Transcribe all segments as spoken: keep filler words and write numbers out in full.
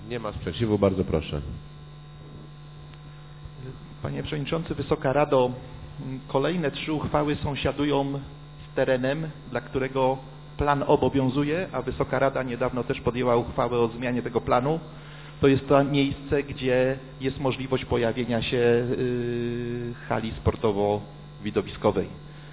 Nie ma sprzeciwu, bardzo proszę. Panie Przewodniczący, Wysoka Rado, kolejne trzy uchwały sąsiadują z terenem, dla którego plan obowiązuje, a Wysoka Rada niedawno też podjęła uchwałę o zmianie tego planu. To jest to miejsce, gdzie jest możliwość pojawienia się yy, hali sportowo-widowiskowej.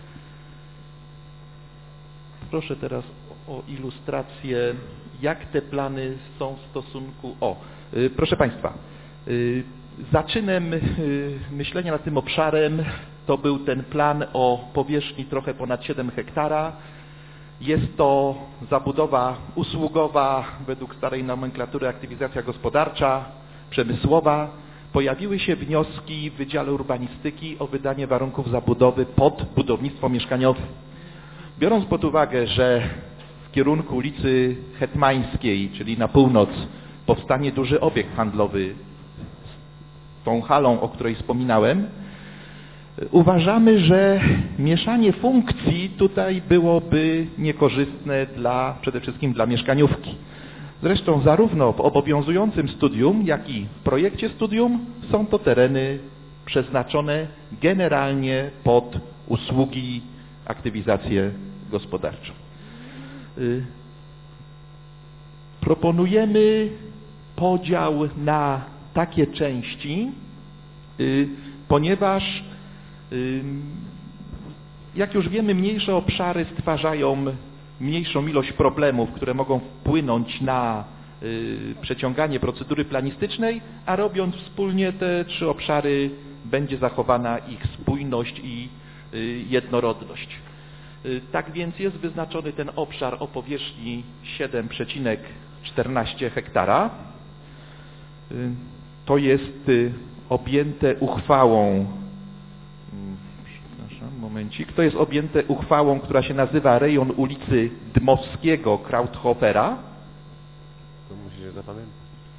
Proszę teraz o ilustrację, jak te plany są w stosunku... O, yy, proszę Państwa, yy, zaczynem yy, myślenia nad tym obszarem to był ten plan o powierzchni trochę ponad siedem hektara. Jest to zabudowa usługowa, według starej nomenklatury aktywizacja gospodarcza, przemysłowa. Pojawiły się wnioski w Wydziale Urbanistyki o wydanie warunków zabudowy pod budownictwo mieszkaniowe. Biorąc pod uwagę, że w kierunku ulicy Hetmańskiej, czyli na północ, powstanie duży obiekt handlowy z tą halą, o której wspominałem, uważamy, że mieszanie funkcji tutaj byłoby niekorzystne dla, przede wszystkim dla mieszkaniówki. Zresztą zarówno w obowiązującym studium, jak i w projekcie studium są to tereny przeznaczone generalnie pod usługi, aktywizację gospodarczą. Proponujemy podział na takie części, ponieważ jak już wiemy, mniejsze obszary stwarzają mniejszą ilość problemów, które mogą wpłynąć na przeciąganie procedury planistycznej, a robiąc wspólnie te trzy obszary będzie zachowana ich spójność i jednorodność. Tak więc jest wyznaczony ten obszar o powierzchni siedem przecinek czternaście hektara. To jest objęte uchwałą Momencik. To jest objęte uchwałą, która się nazywa rejon ulicy Dmowskiego Krauthofera. To musicie zapamiętać.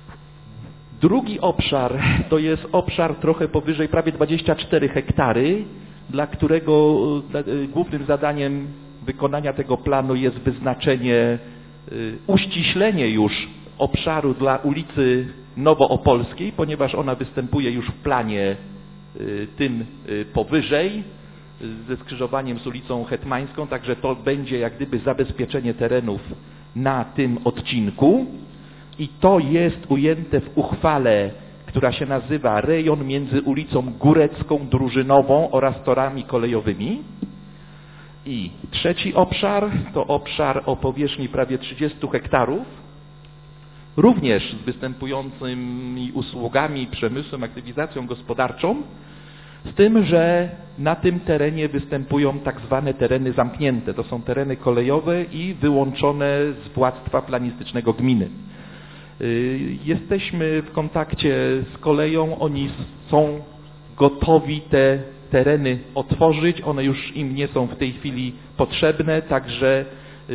Drugi obszar to jest obszar trochę powyżej prawie dwadzieścia cztery hektary, dla którego głównym zadaniem wykonania tego planu jest wyznaczenie, uściślenie już obszaru dla ulicy Nowoopolskiej, ponieważ ona występuje już w planie tym powyżej, ze skrzyżowaniem z ulicą Hetmańską, także to będzie jak gdyby zabezpieczenie terenów na tym odcinku i to jest ujęte w uchwale, która się nazywa rejon między ulicą Górecką, Drużynową oraz torami kolejowymi. I trzeci obszar to obszar o powierzchni prawie trzydziestu hektarów, również z występującymi usługami, przemysłem, aktywizacją gospodarczą, z tym, że na tym terenie występują tak zwane tereny zamknięte. To są tereny kolejowe i wyłączone z władztwa planistycznego gminy. Jesteśmy w kontakcie z koleją, oni są gotowi te tereny otworzyć, one już im nie są w tej chwili potrzebne, także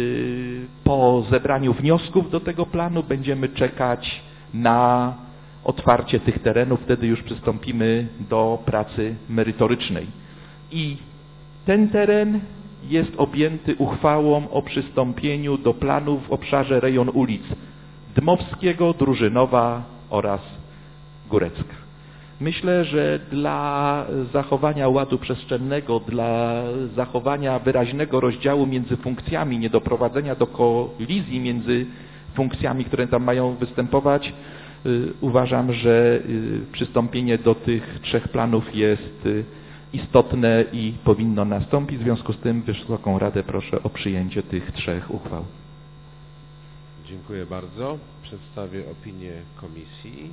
po zebraniu wniosków do tego planu będziemy czekać na otwarcie tych terenów, wtedy już przystąpimy do pracy merytorycznej. I ten teren jest objęty uchwałą o przystąpieniu do planu w obszarze rejon ulic Dmowskiego, Drużynowa oraz Górecka. Myślę, że dla zachowania ładu przestrzennego, dla zachowania wyraźnego rozdziału między funkcjami, niedoprowadzenia do kolizji między funkcjami, które tam mają występować, uważam, że przystąpienie do tych trzech planów jest istotne i powinno nastąpić. W związku z tym Wysoką Radę proszę o przyjęcie tych trzech uchwał. Dziękuję bardzo. Przedstawię opinię komisji.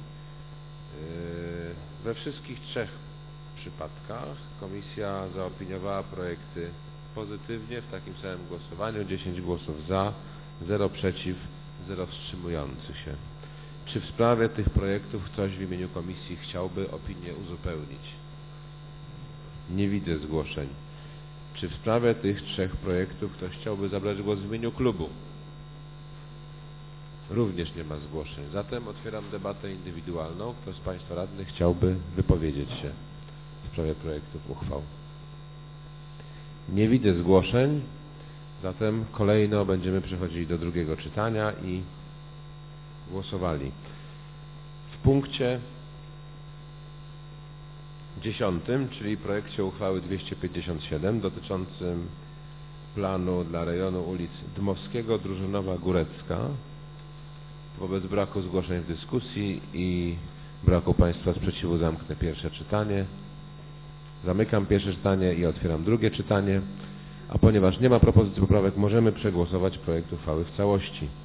We wszystkich trzech przypadkach komisja zaopiniowała projekty pozytywnie w takim samym głosowaniu. dziesięć głosów za, zero przeciw, zero wstrzymujących się. Czy w sprawie tych projektów ktoś w imieniu komisji chciałby opinię uzupełnić? Nie widzę zgłoszeń. Czy w sprawie tych trzech projektów ktoś chciałby zabrać głos w imieniu klubu? Również nie ma zgłoszeń. Zatem otwieram debatę indywidualną. Kto z Państwa radnych chciałby wypowiedzieć się w sprawie projektów uchwał? Nie widzę zgłoszeń. Zatem kolejno będziemy przechodzili do drugiego czytania i głosowali. punkcie dziesiątym, czyli projekcie uchwały dwieście pięćdziesiąt siedem dotyczącym planu dla rejonu ulic Dmowskiego, Drużynowa, Górecka. Wobec braku zgłoszeń w dyskusji i braku Państwa sprzeciwu zamknę pierwsze czytanie. Zamykam pierwsze czytanie i otwieram drugie czytanie. A ponieważ nie ma propozycji poprawek, możemy przegłosować projekt uchwały w całości.